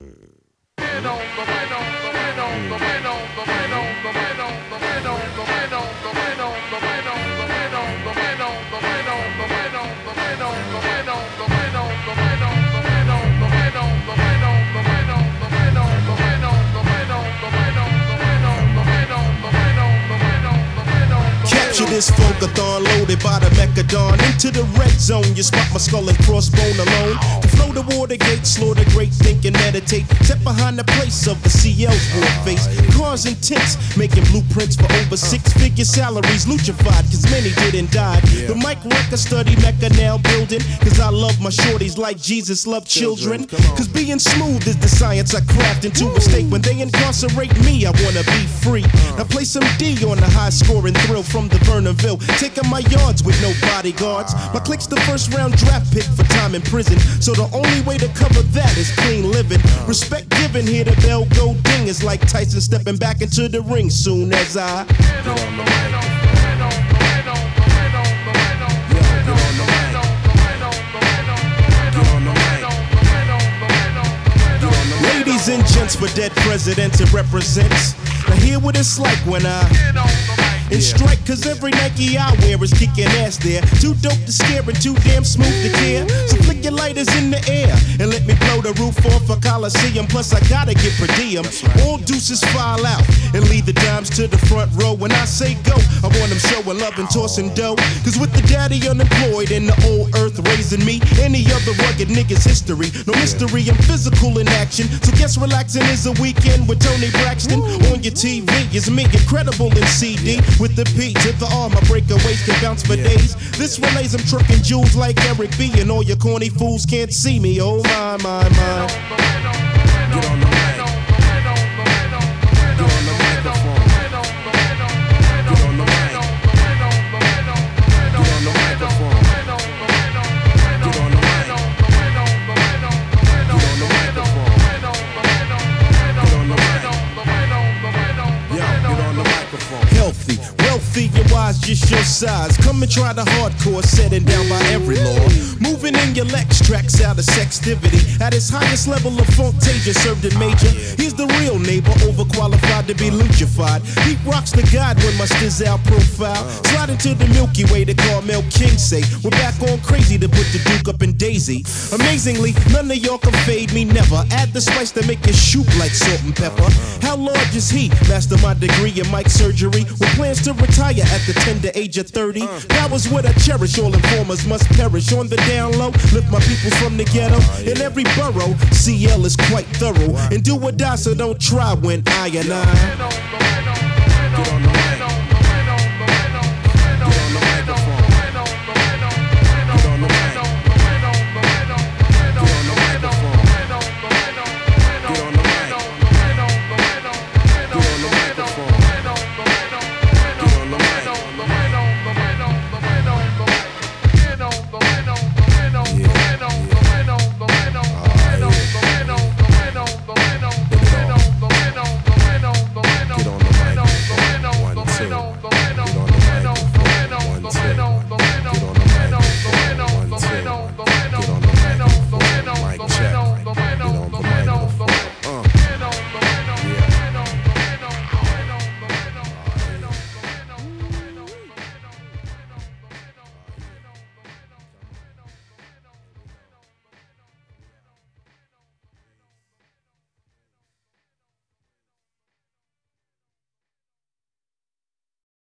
Capture this funkathon loaded by the Mechadon. Into the red zone, you spot my skull and crossbone alone. To flow the Watergate, slaughter great, think and meditate. Set behind the place of the CL's war face. Cars and tents, making blueprints for over six-figure salaries. Luchified, cause many didn't die. The mic record study Mecca now building. Cause I love my shorties like Jesus loved children. Cause being smooth is the science I craft into a state. When they incarcerate me, I wanna be free. Now play some D on the high scoring thrill from the Vernonville, taking my yards with no bodyguards. My clique's the first round draft pick for time in prison, so the only way to cover that is clean living. Respect given, here the bell go ding. It's like Tyson stepping back into the ring soon as I get on the mic. Ladies and gents for dead presidents it represents. Now hear what it's like when I and strike, cause every Nike I wear is kicking ass there. Too dope to scare and too damn smooth to care. So flick your lighters in the air and let me blow the roof off a Coliseum. Plus I gotta get per diem. All deuces file out and lead the dimes to the front row. When I say go, I want them showing love and tossing dough. Cause with the daddy unemployed and the old earth raising me, any other rugged nigga's history. No mystery, I'm physical in action. So guess relaxing is a weekend with Tony Braxton. On your TV is me, incredible in CD. With the P to the R, my breakaways can bounce for days. This relays, I'm trucking jewels like Eric B. And all your corny fools can't see me, oh my, my, my. Get on the mic. Get on the microphone. Get on the mic. Get on the microphone. Get on the mic. Get on the microphone. Get on the mic. Yeah, get on the microphone. Healthy, wealthy, and wise, just your size. Come and try the hardcore, setting down by every law. Moving in your Lex tracks out of sextivity. At its highest level of Funktasia, served in major. He's the real neighbor, overqualified to be luchified. Pete rocks the god when my stiz out profile. Slide into the Milky Way to Carmel King say. We're back on crazy to put the Duke up in Daisy. Amazingly, none of y'all can fade me never. Add the spice to make it shoot like salt and pepper. How large is he? Master my degree in mic surgery. With plans to retire at the tender age of 30. That was what I cherish. All informers must perish. On the down low, lift my people from the ghetto. In every borough, CL is quite thorough. And do or die, so don't try when I and I. Get on the mic.